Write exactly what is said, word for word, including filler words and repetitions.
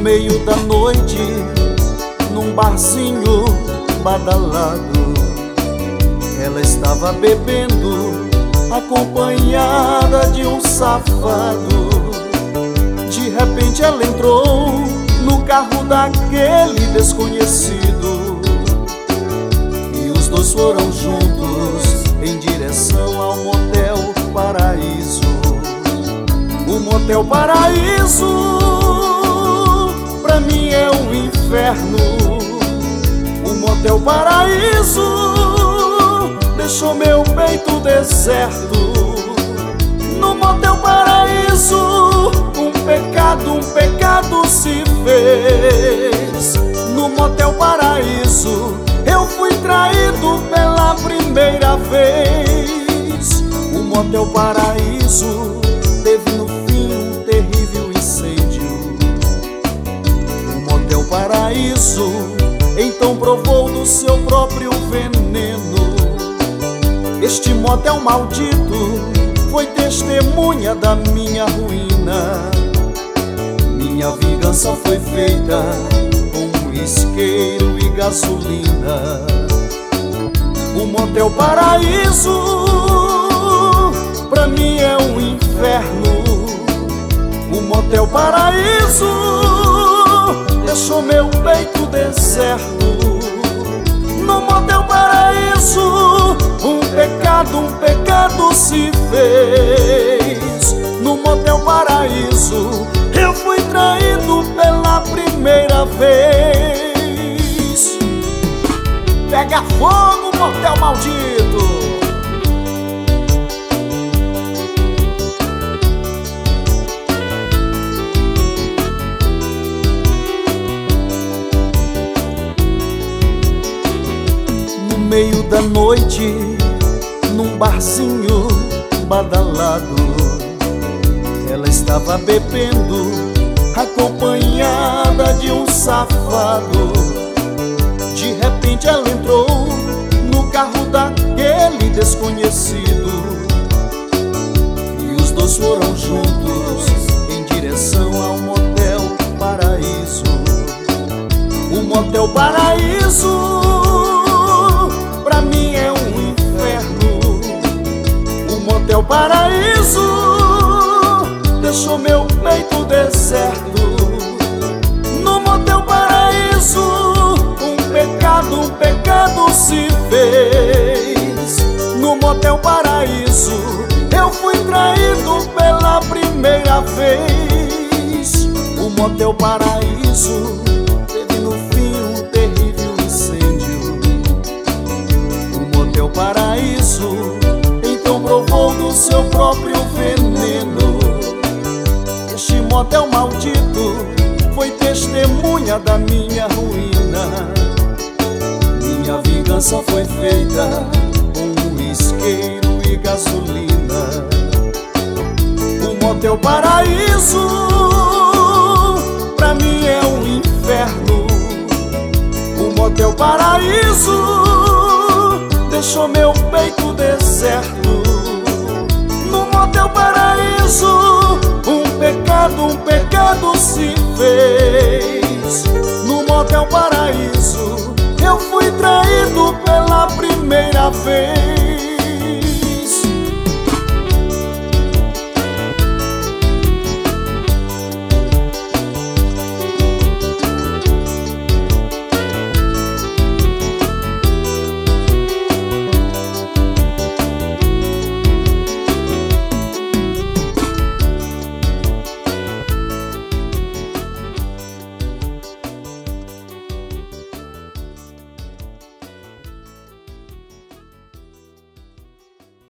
meio da noite, num barzinho badalado, ela estava bebendo, acompanhada de um safado. De repente ela entrou no carro daquele desconhecido, e os dois foram juntos em direção ao Motel Paraíso. O Motel Paraíso pra mim é um inferno. O Motel Paraíso deixou meu peito deserto. No Motel Paraíso um pecado, um pecado se fez. No Motel Paraíso eu fui traído pela primeira vez. O Motel Paraíso teve no fim um terrível incêndio. O Motel Paraíso então provou do seu próprio veneno. Este motel maldito foi testemunha da minha ruína. Minha vingança foi feita com isqueiro e gasolina. O Motel Paraíso pra mim é um inferno. O Motel Paraíso deixou meu peito deserto. No Motel Paraíso um pecado, um pecado se fez. No Motel Paraíso eu fui traído pela primeira vez. Pega fogo, motel maldito! No meio da noite, num barzinho badalado, ela estava bebendo, acompanhada de um safado. De repente ela entrou no carro daquele desconhecido, e os dois foram juntos em direção ao Motel Paraíso. O Motel Paraíso pra mim é um inferno. O Motel Paraíso deixou meu peito deserto. No Motel Paraíso um pecado, um pecado se fez. No Motel Paraíso eu fui traído pela primeira vez. O Motel Paraíso teve no fim um terrível incêndio. O Motel Paraíso então provou do seu próprio veneno. Este motel maldito foi testemunha da minha ruína. Minha vingança foi feita com isqueiro e gasolina. O Motel Paraíso pra mim é um inferno. O Motel Paraíso deixou meu peito deserto. No Motel Paraíso um pecado, um pecado se